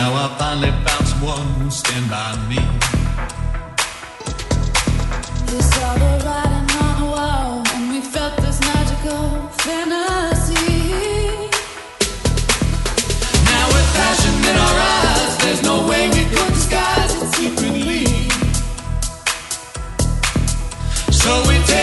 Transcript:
Now I finally found someone who'll stand by me. You saw the writing on the wall, and we felt this magical fantasy. Now with passion in our eyes, there's no way we could disguise it secretly. So we